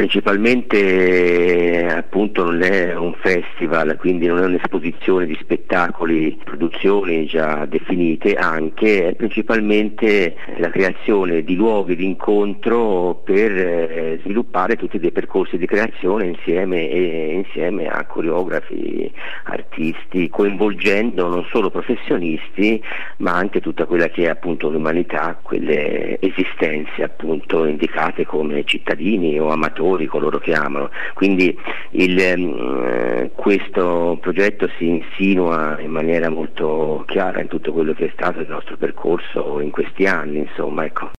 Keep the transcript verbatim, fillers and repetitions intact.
Principalmente appunto non è un festival, quindi non è un'esposizione di spettacoli, produzioni già definite, anche è principalmente la creazione di luoghi di incontro per eh, sviluppare tutti dei percorsi di creazione insieme, e, insieme a coreografi, artisti, coinvolgendo non solo professionisti ma anche tutta quella che è appunto l'umanità, quelle esistenze appunto indicate come cittadini o amatori, coloro che amano. Quindi il, eh, questo progetto si insinua in maniera molto chiara in tutto quello che è stato il nostro percorso in questi anni, insomma, ecco.